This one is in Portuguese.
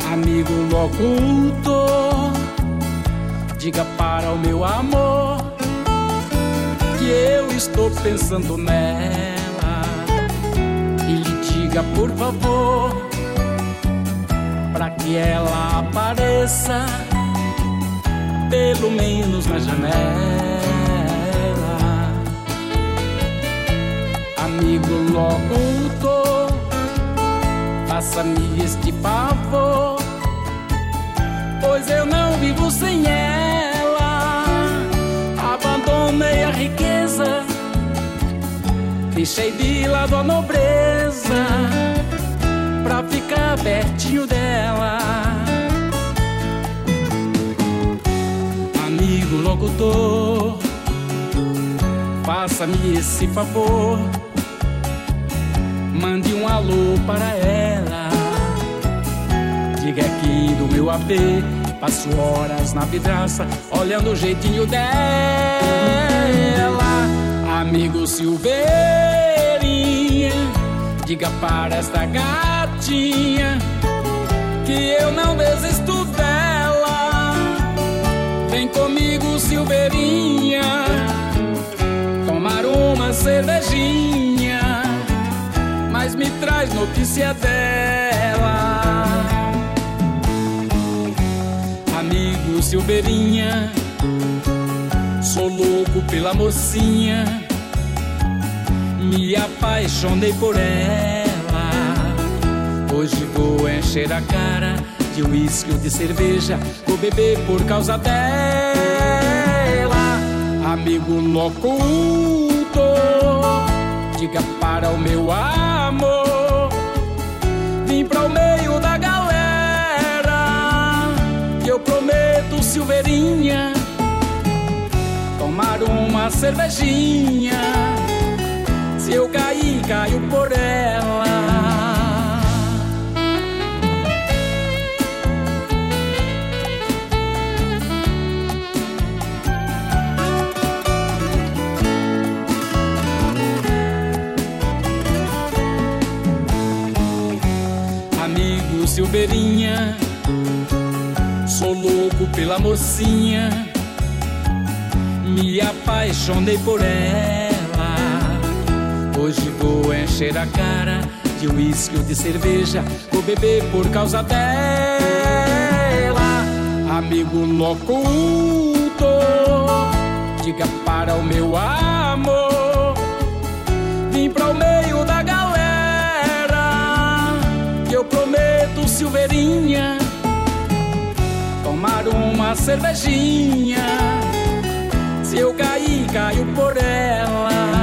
Amigo locutor, diga para o meu amor que eu estou pensando nela. E lhe diga, por favor, pra que ela apareça, pelo menos na janela. Amigo locutor, faça-me este favor, pois eu não vivo sem ela. Abandonei a riqueza, deixei de lado a nobreza, pra ficar pertinho dela. Amigo locutor, faça-me esse favor, mande um alô para ela. Diga aqui do meu AP, passo horas na vidraça, olhando o jeitinho dela. Amigo Silveirinha, diga para esta gatinha que eu não desisto dela. Vem comigo, Silveirinha, tomar uma cervejinha, mas me traz notícia dela. Amigo Silveirinha, sou louco pela mocinha, me apaixonei por ela. Hoje vou encher a cara de uísque ou de cerveja, vou beber por causa dela. Amigo locutor, diga para o meu amor, vim para o meio da galera, que eu prometo, Silveirinha, tomar uma cervejinha. Se eu cair, caio por ela. Amigo Silveirinha, sou louco pela mocinha, me apaixonei por ela. Hoje vou encher a cara de uísque ou de cerveja, vou beber por causa dela. Amigo locutor, diga para o meu amor, vim para o meio da galera, que eu prometo, Silveirinha, tomar uma cervejinha. Se eu cair, caio por ela.